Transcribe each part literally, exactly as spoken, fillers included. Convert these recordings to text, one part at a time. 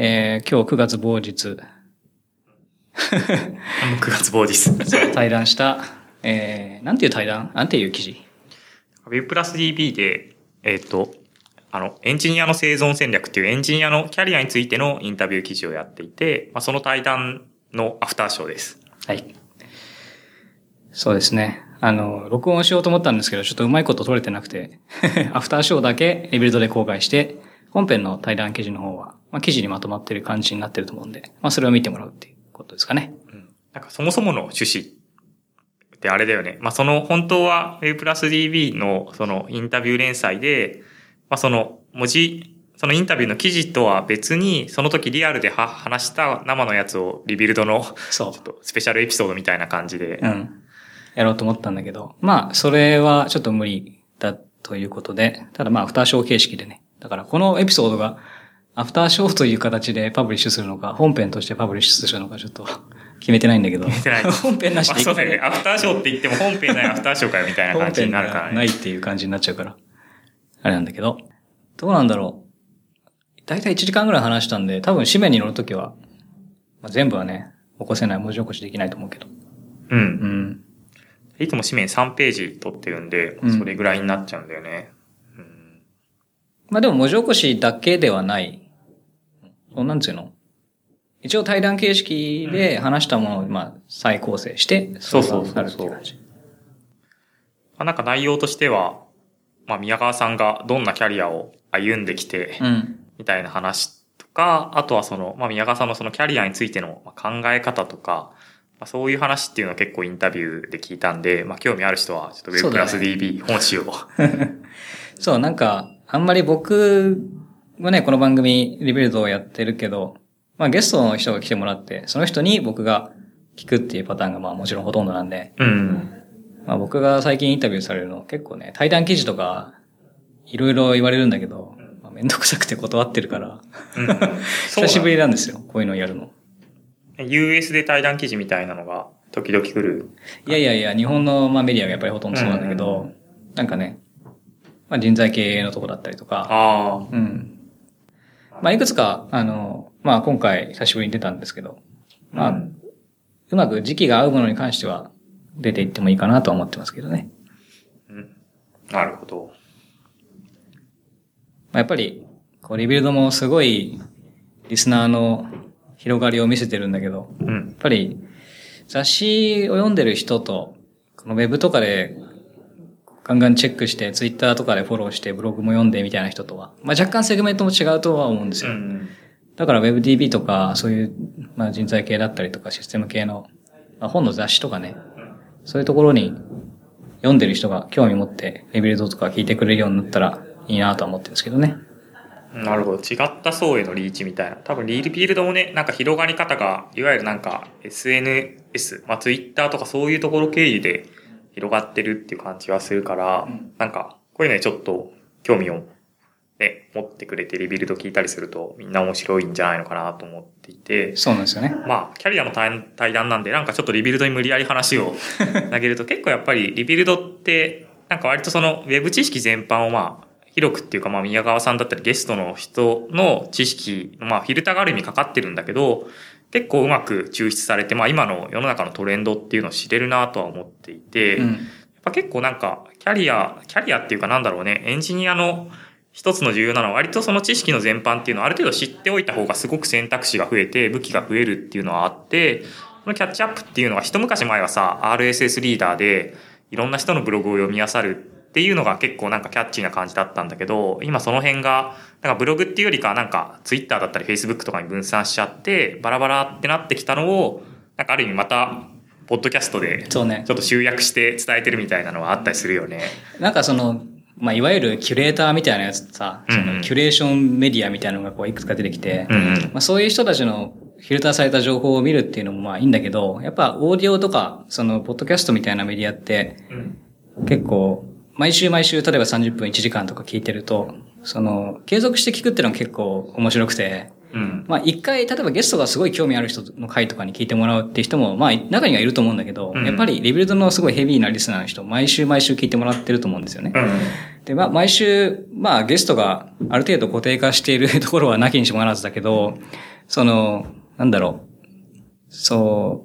えー、今日くがつ某日。 くがつ某日。 対談した、えー、なんていう対談なんていう記事 Web プラス ディービー で、えっ、ー、と、あの、エンジニアの生存戦略っていうエンジニアのキャリアについてのインタビュー記事をやっていて、まあ、その対談のアフターショーです。 はい。そうですね。あの、録音しようと思ったんですけど、ちょっとうまいこと撮れてなくて、アフターショーだけリビルドで公開して、本編の対談記事の方は、まあ、記事にまとまってる感じになってると思うんで、まあ、それを見てもらうっていうことですかね。 うん。なんかそもそもの趣旨ってあれだよね。まあ、その、本当は Web プラス ディービー のそのインタビュー連載で、まあ、その文字、そのインタビューの記事とは別に、その時リアルでは話した生のやつをリビルドの、ちょっとスペシャルエピソードみたいな感じで。 うん。やろうと思ったんだけど、まあ、それはちょっと無理だということで、ただまあ、アフターショー形式でね。だから、このエピソードが、アフターショーという形でパブリッシュするのか、本編としてパブリッシュするのか、ちょっと決めてないんだけど。 決めてない。 本編なしでいく、 まあ、そうだよね。アフターショーって言っても本編ないアフターショーかよみたいな感じになるからね。 本編がないっていう感じになっちゃうから。あれなんだけど。どうなんだろう。だいたいいちじかんぐらい話したんで、多分紙面に載るときは、まあ、全部はね、起こせない、文字起こしできないと思うけど。 うん。うん。いつも紙面さんページ取ってるんで、それぐらいになっちゃうんだよね。うん。うん、 まあでも文字起こしだけではない。そうなんつうの。一応対談形式で話したものを、まあ、再構成して、 そうそうそうそう。 まあ、なんか内容としては、まあ、宮川さんがどんなキャリアを歩んできて、 うん、 みたいな話とか、あとはその、まあ、宮川さんのそのキャリアについての考え方とか、まあ、そういう話っていうのは結構インタビューで聞いたんで、まあ、興味ある人は、ちょっと Web プラス ディービー 本誌を。 そう、なんか、あんまり僕はね、この番組、リビルドをやってるけど、まあゲストの人が来てもらって、その人に僕が聞くっていうパターンがまあもちろんほとんどなんで、 うん。 まあ僕が最近インタビューされるの結構ね、対談記事とか、いろいろ言われるんだけど、まあ、めんどくさくて断ってるから、うん、久しぶりなんですよ、こういうのをやるの。 ユーエス で対談記事みたいなのが時々来る。 いやいやいや、日本のまあメディアがやっぱりほとんどそうなんだけど、うん、なんかね、まあ人材系のとこだったりとか、 ああ。 うん。まあいくつか、あの、まあ今回久しぶりに出たんですけど、まあ、うん、うまく時期が合うものに関しては出ていってもいいかなとは思ってますけどね。 うん。なるほど。 まあ、やっぱり、こうリビルドもすごいリスナーの広がりを見せてるんだけど、 うん、 やっぱり雑誌を読んでる人と、このウェブとかでガンガンチェックして、ツイッターとかでフォローして、ブログも読んでみたいな人とは、まあ若干セグメントも違うとは思うんですよ。うん、だから WebDB とか、そういう、まあ人材系だったりとか、システム系の、まあ、本の雑誌とかね、そういうところに読んでる人が興味持って、リビルドとか聞いてくれるようになったらいいなとは思ってるんですけどね。 なるほど。違った層へのリーチみたいな。多分リビルドもね、なんか広がり方が、いわゆるなんか エスエヌエス、まあ Twitter とかそういうところ経由で、広がってるっていう感じはするから、うん、なんか、こういうのにちょっと興味をね、持ってくれてリビルド聞いたりするとみんな面白いんじゃないのかなと思っていて。 そうなんですよね。 まあ、キャリアの対談なんで、なんかちょっとリビルドに無理やり話を投げると結構やっぱりリビルドって、なんか割とそのウェブ知識全般をまあ、広くっていうかまあ宮川さんだったりゲストの人の知識、まあフィルターがある意味かかってるんだけど、結構うまく抽出されて、まあ今の世の中のトレンドっていうのを知れるなとは思っていて、うん、やっぱ結構なんかキャリア、キャリアっていうかなんだろうね、エンジニアの一つの重要なのは割とその知識の全般っていうのをある程度知っておいた方がすごく選択肢が増えて武器が増えるっていうのはあって、このキャッチアップっていうのは一昔前はさ、アールエスエス リーダーでいろんな人のブログを読み漁るっていうのが結構なんかキャッチーな感じだったんだけど、今その辺が、なんかブログっていうよりかなんかツイッターだったりフェイスブックとかに分散しちゃって、バラバラってなってきたのを、なんかある意味また、ポッドキャストで、ちょっと集約して伝えてるみたいなのはあったりするよね。 なんかその、まあ、いわゆるキュレーターみたいなやつさ、うんうん、そのキュレーションメディアみたいなのがこういくつか出てきて、うんうん、まあ、そういう人たちのフィルターされた情報を見るっていうのもまあいいんだけど、やっぱオーディオとか、そのポッドキャストみたいなメディアって、結構、毎週毎週例えばさんじゅっぷんいちじかんとか聞いてると、その継続して聞くっていうのは結構面白くて、 うん、 まあ一回、例えばゲストがすごい興味ある人の回とかに聞いてもらうっていう人も、まあ中にはいると思うんだけど、うん、やっぱりリビルドのすごいヘビーなリスナーの人、毎週毎週聞いてもらってると思うんですよね。 うん、 で、まあ毎週、まあゲストがある程度固定化しているところはなきにしもあらずだけど、その、なんだろう、そう、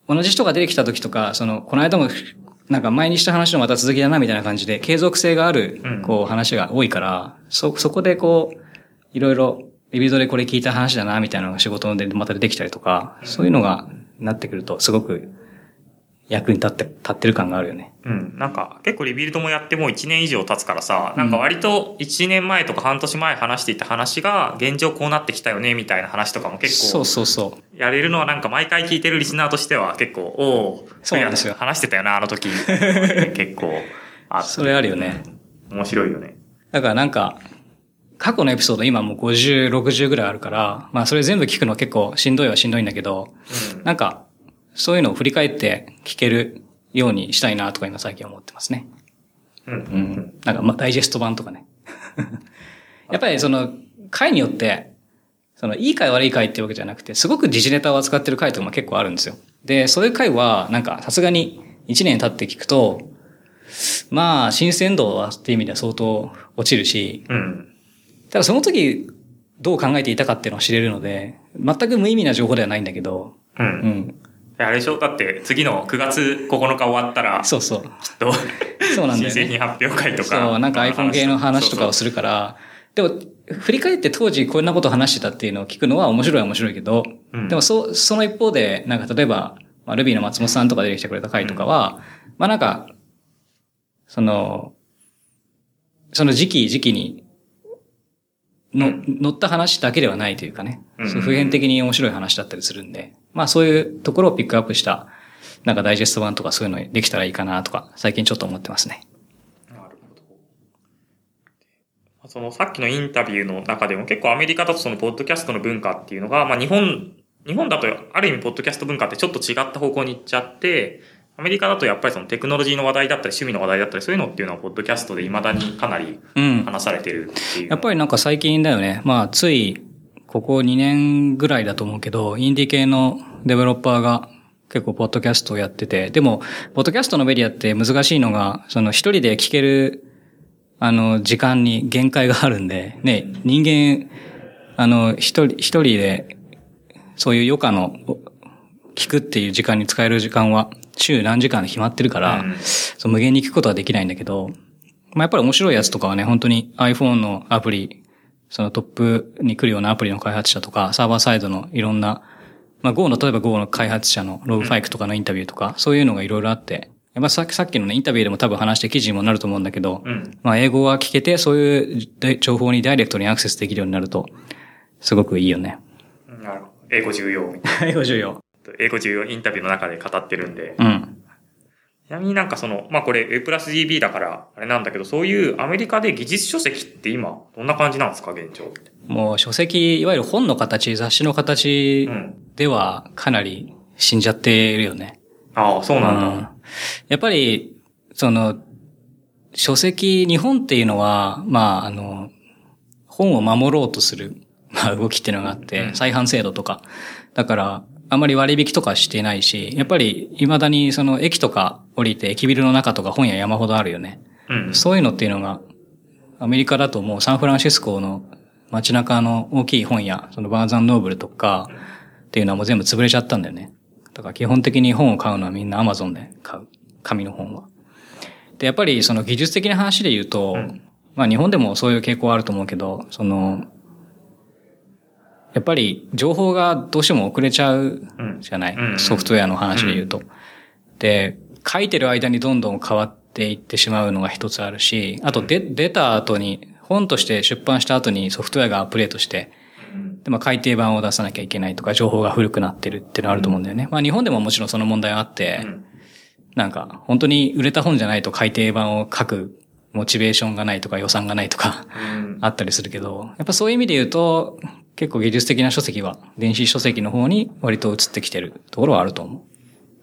同じ人が出てきた時とか、その、この間も、なんか前にした話のまた続きだなみたいな感じで、継続性がある、こう話が多いから、うん、そ、そこでこう、いろいろ、リビルドでこれ聞いた話だなみたいなのが仕事でまた出てきたりとか、そういうのがなってくると、すごく役に立って、立ってる感があるよね。 うん。なんか、結構リビルドもやってもういちねん以上経つからさ、なんか割といちねんまえとか半年前話していた話が、現状こうなってきたよね、みたいな話とかも結構。 そうそうそう。 やれるのはなんか毎回聞いてるリスナーとしては結構、おー、 そうなんですよ。 話してたよな、あの時。結構あって。 それあるよね。 面白いよね。 だからなんか、過去のエピソード今もうごじゅう、ろくじゅうぐらいあるから、まあそれ全部聞くの結構しんどいはしんどいんだけど、うん、なんか、そういうのを振り返って聞けるようにしたいなとか今最近思ってますね。 うん。うん。 なんかまあダイジェスト版とかね。やっぱりその回によって、そのいい回悪い回っていうわけじゃなくて、すごく時事ネタを扱ってる回とかも結構あるんですよ。で、そういう回はなんかさすがにいちねん経って聞くと、まあ新鮮度はっていう意味では相当落ちるし、 うん。 ただその時どう考えていたかっていうのを知れるので、全く無意味な情報ではないんだけど、 うん。うん。あれでしょだって次のくがつここのか終わったら、 そうそう。 きっと、 そうなんだよね。 新製品発表会とか。 そう、なんか iPhone 系の話とかをするから、そうそうでも、振り返って当時こんなことを話してたっていうのを聞くのは面白いは面白いけど、うん、でもそ、その一方で、なんか例えば、まあ、Ruby の松本さんとか出てきてくれた回とかは、うん、まあなんか、その、その時期時期にの、うん、乗った話だけではないというかね、うん、そう普遍的に面白い話だったりするんで、まあそういうところをピックアップした、なんかダイジェスト版とかそういうのできたらいいかなとか、最近ちょっと思ってますね。 なるほど。そのさっきのインタビューの中でも結構アメリカだとそのポッドキャストの文化っていうのが、まあ日本、日本だとある意味ポッドキャスト文化ってちょっと違った方向に行っちゃって、アメリカだとやっぱりそのテクノロジーの話題だったり趣味の話題だったりそういうのっていうのはポッドキャストで未だにかなり話されてるっていう、うん。 やっぱりなんか最近だよね。まあついここにねんぐらいだと思うけど、インディ系のデベロッパーが結構ポッドキャストをやってて、でもポッドキャストのメディアって難しいのが、その一人で聞けるあの時間に限界があるんで、ね、人間あの一人一人でそういう余暇の聞くっていう時間に使える時間は週何時間で決まってるから、うん、そう無限に聞くことはできないんだけど、まあ、やっぱり面白いやつとかはね、本当に iPhone のアプリ、そのトップに来るようなアプリの開発者とか、サーバーサイドのいろんな、まあ Go の、例えば Go の開発者のログファイクとかのインタビューとか、うん、そういうのがいろいろあって、やっぱさっき、さっきのね、インタビューでも多分話して記事にもなると思うんだけど、うん、まあ英語が聞けて、そういう情報にダイレクトにアクセスできるようになると、すごくいいよね。 なるほど。英語重要みたいな。 英語重要。 英語重要インタビューの中で語ってるんで。 うん。 ちなみになんかその、まあこれ A プラス ジービー だからあれなんだけど、そういうアメリカで技術書籍って今どんな感じなんですか、現状。 もう書籍、いわゆる本の形、雑誌の形ではかなり死んじゃっているよね。 うん、ああ、そうなんだ、 うん。やっぱり、その、書籍、日本っていうのは、まああの、本を守ろうとする、まあ動きっていうのがあって、再販制度とか。だから、あまり割引とかしてないし、やっぱり未だにその駅とか降りて駅ビルの中とか本屋山ほどあるよね。うん、そういうのっていうのが、アメリカだともうサンフランシスコの街中の大きい本屋、そのバーザンノーブルとかっていうのはもう全部潰れちゃったんだよね。だから基本的に本を買うのはみんなアマゾンで買う。紙の本は。で、やっぱりその技術的な話で言うと、うん、まあ日本でもそういう傾向あると思うけど、その、やっぱり情報がどうしても遅れちゃうじゃない、うん、ソフトウェアの話で言うと、うん。で、書いてる間にどんどん変わっていってしまうのが一つあるし、あとで出た後に、本として出版した後にソフトウェアがアップデートして、でまあ、改訂版を出さなきゃいけないとか、情報が古くなってるっていうのがあると思うんだよね。まあ日本でももちろんその問題はあって、なんか本当に売れた本じゃないと改訂版を書くモチベーションがないとか予算がないとかあったりするけど、やっぱそういう意味で言うと、結構技術的な書籍は電子書籍の方に割と移ってきてるところはあると思う。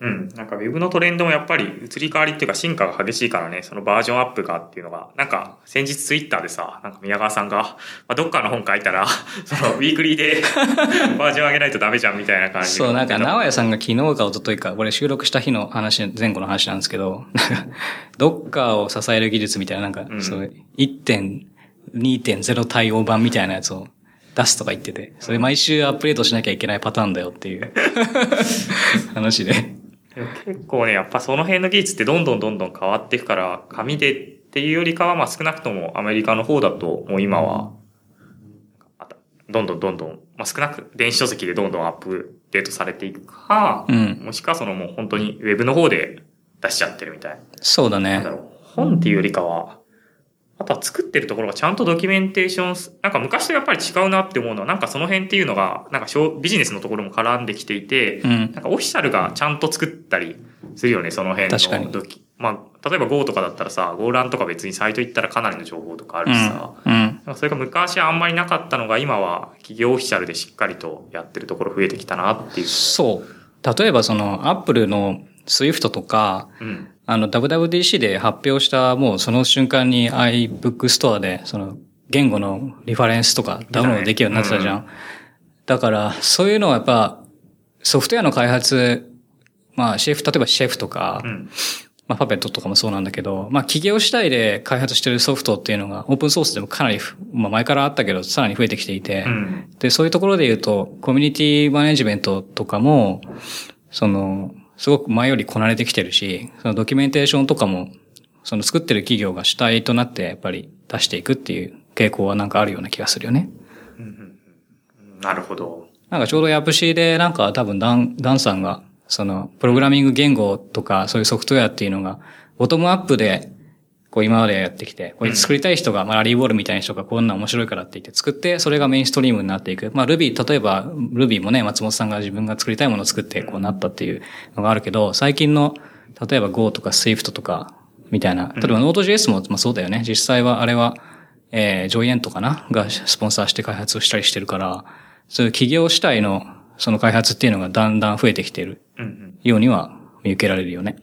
うん。なんか Web のトレンドもやっぱり移り変わりっていうか進化が激しいからね、そのバージョンアップがっていうのが、なんか先日ツイッターでさ、なんか宮川さんが、まあ、どっかの本書いたら、そのウィークリーでバージョン上げないとダメじゃんみたいな感じで。 そう、なんか直哉さんが昨日か一昨日か、これ収録した日の話、前後の話なんですけど、なんか、ドッカーを支える技術みたいな、なんか、そう、いってんにてんゼロ 対応版みたいなやつを出すとか言ってて、それ毎週アップデートしなきゃいけないパターンだよっていう話で。 結構ね、やっぱその辺の技術ってどんどんどんどん変わっていくから、紙でっていうよりかは、まあ少なくともアメリカの方だと、もう今は、どんどんどんどん、まあ少なく、電子書籍でどんどんアップデートされていくか、うん、もしくはそのもう本当にウェブの方で出しちゃってるみたい。 そうだね。 なんだろう。本っていうよりかは、あとは作ってるところがちゃんとドキュメンテーション、なんか昔とやっぱり違うなって思うのは、なんかその辺っていうのが、なんかビジネスのところも絡んできていて、うん、なんかオフィシャルがちゃんと作ったりするよね、その辺の。 確かに。 まあ、例えば Go とかだったらさ、Go ランとか別にサイト行ったらかなりの情報とかあるしさ、うんうん、それが昔はあんまりなかったのが、今は企業オフィシャルでしっかりとやってるところ増えてきたなっていう。 そう。例えばその Apple の Swift とか、うんあの ダブリューダブリューディーシー で発表したもうその瞬間に iBook Store でその言語のリファレンスとかダウンロードできるようになってたじゃん。うん、だからそういうのはやっぱソフトウェアの開発、まあシェフ、例えばシェフとか、うん、まあパペットとかもそうなんだけど、まあ企業主体で開発してるソフトっていうのがオープンソースでもかなり、まあ前からあったけどさらに増えてきていて、うん、で、そういうところで言うとコミュニティマネジメントとかも、その、すごく前よりこなれてきてるし、そのドキュメンテーションとかも、その作ってる企業が主体となってやっぱり出していくっていう傾向はなんかあるような気がするよね。 うんうん、なるほど。 なんかちょうどヤプシーでなんか多分ダン、ダンさんが、そのプログラミング言語とかそういうソフトウェアっていうのが、ボトムアップで、こう今までやってきて、これ作りたい人が、まあラリーボールみたいな人がこんな面白いからって言って作って、それがメインストリームになっていく。まあ Ruby、例えば Ruby もね、松本さんが自分が作りたいものを作ってこうなったっていうのがあるけど、最近の、例えば Go とか Swift とか、みたいな、例えば Node.js もまあそうだよね。実際はあれは、えー、ジョイエントかながスポンサーして開発をしたりしてるから、そういう企業主体のその開発っていうのがだんだん増えてきているようには見受けられるよね。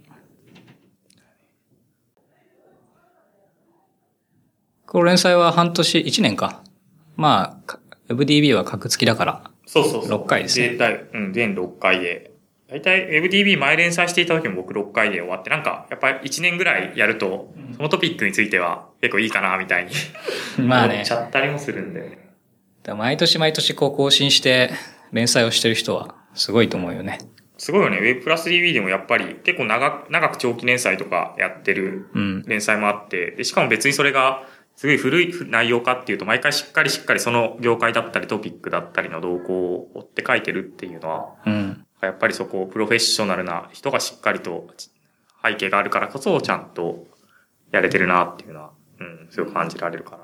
この連載は半年、いちねんか。まあ、ウェブディービー は格付きだから。 そうそうそう。 ろっかいですね。 全体、うん、全ろっかいで。だいたい ウェブディービー 前連載していた時も僕ろっかいで終わって、なんか、やっぱりいちねんぐらいやると、そのトピックについては結構いいかな、みたいに。まあね。思っちゃったりもするんだよね。 毎年毎年こう更新して連載をしてる人はすごいと思うよね。 すごいよね。ウェブプラス ディービー でもやっぱり結構長く、長く長期連載とかやってる連載もあって、うん、でしかも別にそれが、すごい古い内容かっていうと、毎回しっかりしっかりその業界だったりトピックだったりの動向を追って書いてるっていうのは、うん、やっぱりそこをプロフェッショナルな人がしっかりと背景があるからこそちゃんとやれてるなっていうのは、うん、すごく感じられるから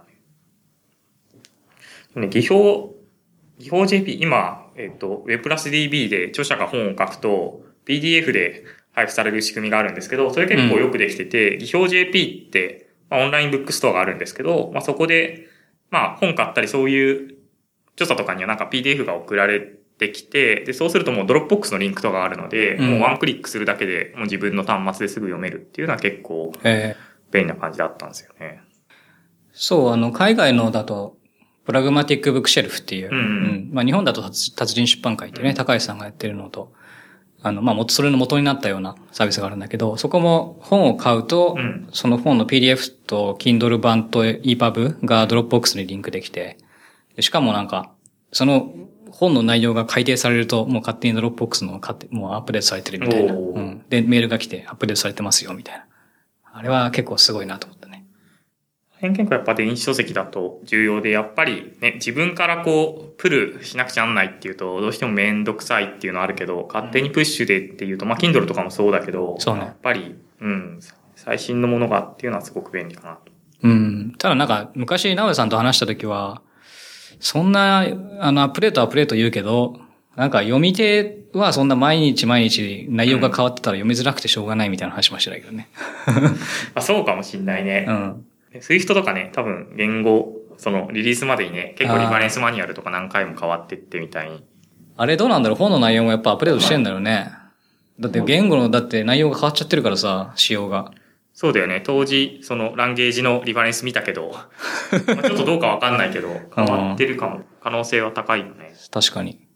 ね。ね、技法、技法 ジェーピー、今、えっと、Web プラス ディービー で著者が本を書くと、ピーディーエフ で配布される仕組みがあるんですけど、それ結構よくできてて、うん、技法 ジェーピーって、まあ、オンラインブックストアがあるんですけど、まあ、そこで、まあ、本買ったりそういう著者とかにはなんか ピーディーエフ が送られてきて、で、そうするともうドロップボックスのリンクとかがあるので、うん、もうワンクリックするだけでもう自分の端末ですぐ読めるっていうのは結構便利な感じだったんですよね。 そう、あの、海外のだと、プラグマティックブックシェルフっていう、うんうん、まあ、日本だと達人出版会っていうね、うん、高橋さんがやってるのと、あの、まあ、それの元になったようなサービスがあるんだけど、そこも本を買うと、うん、その本の ピーディーエフ と Kindle 版と イーパブ がドロップボックスにリンクできて、しかもなんか、その本の内容が改訂されると、もう勝手にドロップボックスのもうアップデートされてるみたいな。うん。で、メールが来てアップデートされてますよ、みたいな。あれは結構すごいなと思ったね。 結構やっぱ電子書籍だと重要で、やっぱりね、自分からこう、プルしなくちゃなんないっていうと、どうしてもめんどくさいっていうのはあるけど、勝手にプッシュでっていうと、まあ、Kindle とかもそうだけど、そうね。やっぱり、うん、最新のものがっていうのはすごく便利かなと。 うん。ただなんか、昔、直江さんと話したときは、そんな、あの、アップデートアップデート言うけど、なんか読み手はそんな毎日毎日内容が変わってたら読みづらくてしょうがないみたいな話もしてたけどね。 あ、そうかもしんないね。うん。スイフトとかね、多分言語、そのリリースまでにね、結構リファレンスマニュアルとか何回も変わってってみたいに。 あれどうなんだろう、本の内容もやっぱアップデートしてんだろうね。 だって言語の、だって内容が変わっちゃってるからさ、仕様が。 そうだよね。当時、そのランゲージのリファレンス見たけど、まあちょっとどうかわかんないけど、変わってるかも、可能性は高いよね。 確かに。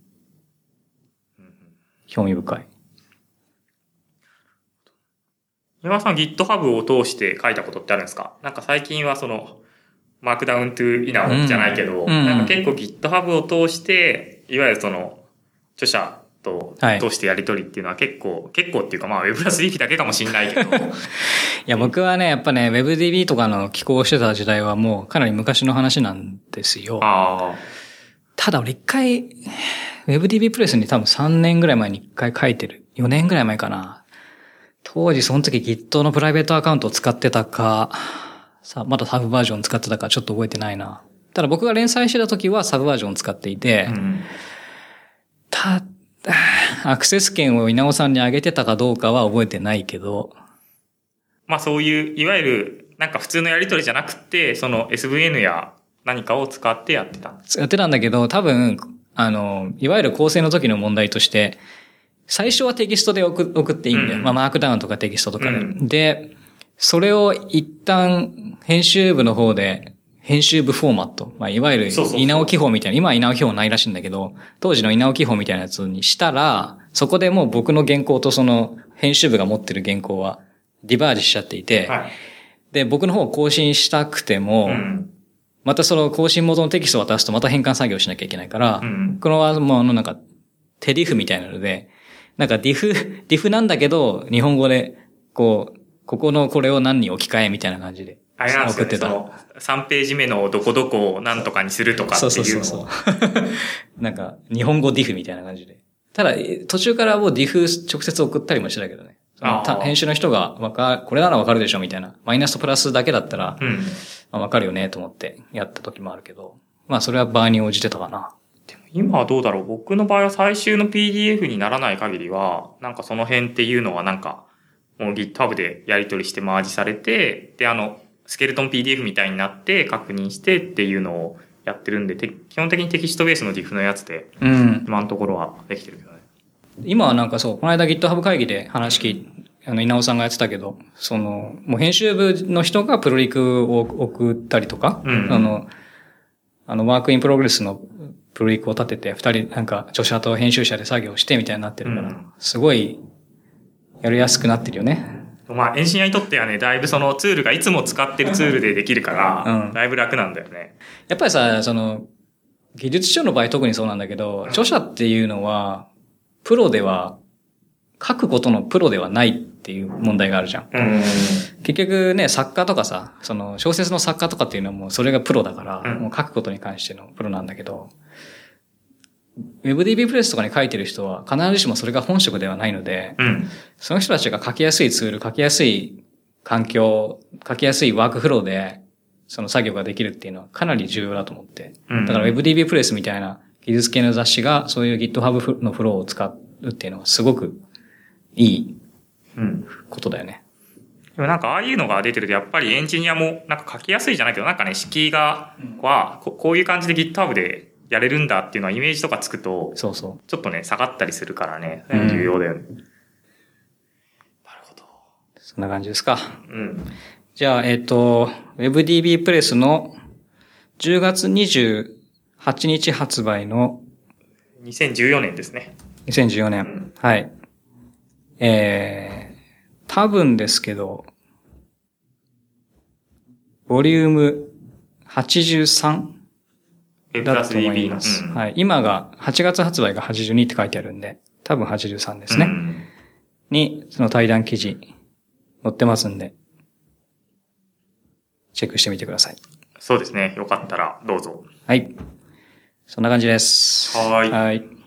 興味深い。 岩間さん GitHub を通して書いたことってあるんですか？なんか最近はその、マークダウントゥイナーじゃないけど、 うんうん、 なんか結構 GitHub を通して、いわゆるその、著者と通してやり取りっていうのは結構、はい、結構っていうかまあ Web プラス ディービー だけかもしれないけど。いや僕はね、やっぱね、WebDB とかの寄稿をしてた時代はもうかなり昔の話なんですよ。 あただ俺一回、WebDB プレスに多分さんねんぐらい前に一回書いてる。よねんぐらい前かな。当時その時 Git のプライベートアカウントを使ってたか、さ、まだサブバージョン使ってたかちょっと覚えてないな。ただ僕が連載してた時はサブバージョンを使っていて、うん、た、アクセス権を稲尾さんに上げてたかどうかは覚えてないけど。 まあそういう、いわゆるなんか普通のやり取りじゃなくて、その エスブイエヌ や何かを使ってやってた。 やってたんだけど、多分、あの、いわゆる構成の時の問題として、最初はテキストで送送っていいんだよ。うん、まあマークダウンとかテキストとかで。うん、で、それを一旦編集部の方で、編集部フォーマット。まあいわゆる稲尾記法みたいな、今は稲尾記法ないらしいんだけど、当時の稲尾記法みたいなやつにしたら、そこでもう僕の原稿とその編集部が持ってる原稿はディバージしちゃっていて、はい、で、僕の方を更新したくても、うん、またその更新元のテキストを渡すとまた変換作業しなきゃいけないから、うん、このはもうあのなんか、テディフみたいなので、なんかディフ、ディフなんだけど、日本語で、こう、ここのこれを何に置き換えみたいな感じで。 あれなんですよね、その、さんページ目のどこどこを何とかにするとかっていうのを。そうそうそうそうなんか、日本語ディフみたいな感じで。ただ、途中からもうディフ直接送ったりもしてたけどね。編集の人がわか、これならわかるでしょみたいな。マイナスとプラスだけだったら、うんまあ、わかるよねと思ってやった時もあるけど。まあそれは場合に応じてたかな。 でも今はどうだろう。僕の場合は最終の ピーディーエフ にならない限りは、なんかその辺っていうのはなんか、もう GitHub でやり取りしてマージされて、で、あの、スケルトン ピーディーエフ みたいになって確認してっていうのをやってるんで、基本的にテキストベースの ディフ のやつで、うん、今のところはできてるけどね。 今はなんかそう、この間 GitHub 会議で話聞いて、あの、稲尾さんがやってたけど、その、もう編集部の人がプロリクを送ったりとか、うん、あの、あの、ワークインプログレスのプロリクを立てて、二人なんか著者と編集者で作業してみたいになってるから、うん、すごい、やりやすくなってるよね。 まあ、エンジニアにとってはね、だいぶそのツールがいつも使ってるツールでできるから、うん、だいぶ楽なんだよね。 やっぱりさ、その、技術書の場合特にそうなんだけど、著者っていうのは、プロでは、書くことのプロではないっていう問題があるじゃん。うん、結局ね、作家とかさ、その小説の作家とかっていうのはもうそれがプロだから、うん、もう書くことに関してのプロなんだけど、WebDB プレスとかに書いてる人は必ずしもそれが本職ではないので、うん、その人たちが書きやすいツール、書きやすい環境、書きやすいワークフローでその作業ができるっていうのはかなり重要だと思って。うん、だから WebDB プレスみたいな技術系の雑誌がそういう GitHub のフローを使うっていうのはすごくいいことだよね。 うん、でもなんかああいうのが出てるとやっぱりエンジニアもなんか書きやすいじゃないけどなんかね、敷居がはこういう感じで GitHub でやれるんだっていうのはイメージとかつくと、そうそう。ちょっとね、下がったりするからね、重要だよね。うん、なるほど。 そんな感じですか。うん。じゃあ、えっと、WebDB プレスのじゅうがつにじゅうはちにち発売のにせんじゅうよねんですね。 にせんじゅうよねん。うん、はい。えー、多分ですけど、ボリュームはちじゅうさんだと思います。うん、はい。今が、はちがつ発売がはちじゅうにって書いてあるんで、多分はちじゅうさんですね。うん、に、その対談記事載ってますんで、チェックしてみてください。 そうですね。よかったらどうぞ。 はい。そんな感じです。 はい。 はい。